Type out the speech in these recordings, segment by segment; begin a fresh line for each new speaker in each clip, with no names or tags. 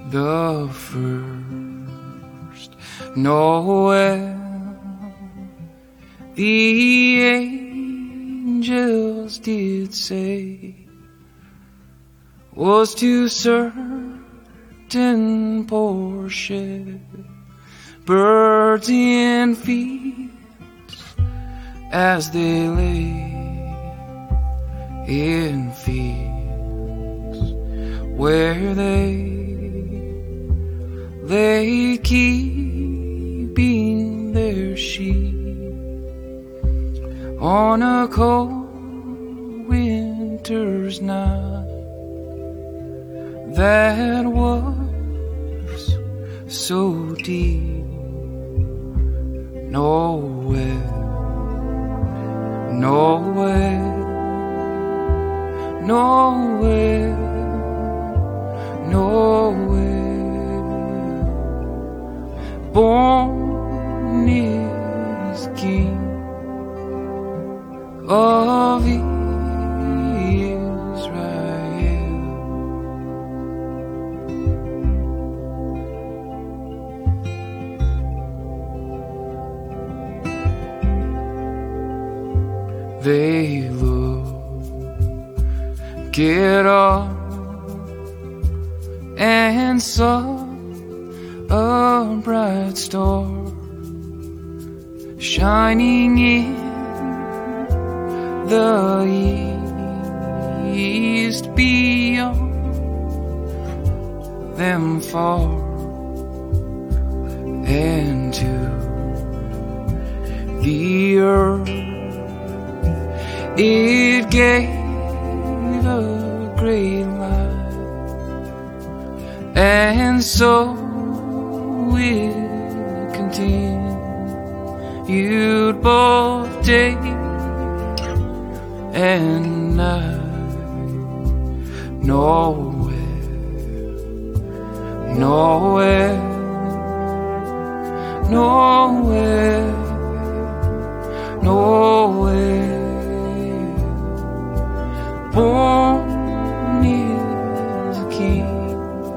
the first Noel. The angels did say was to certain poor shepherds in fields as they lay in fields where they lay keeping their sheep on a cold winter's night that was so deep. Nowhere, nowhere, nowhere, nowhere. Born is King of Israel. They look it up and saw a bright star shining in the east beyond them far, and to the earth it gave a great light, and so it continued both day and night. Nowhere, nowhere, nowhere, nowhere. Born is a King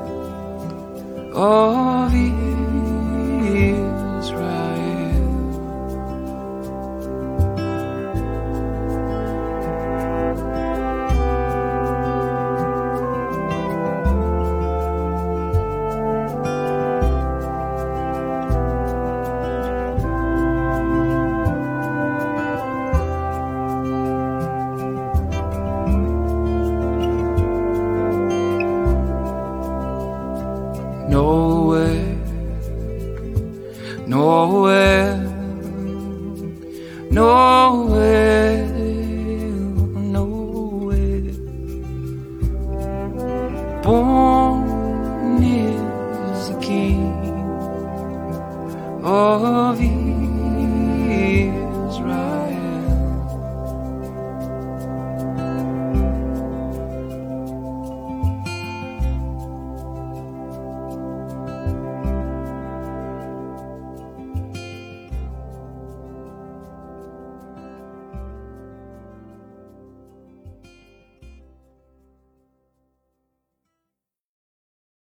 of Israel. Nowhere, nowhere, nowhere, nowhere. Born is the King of Israel.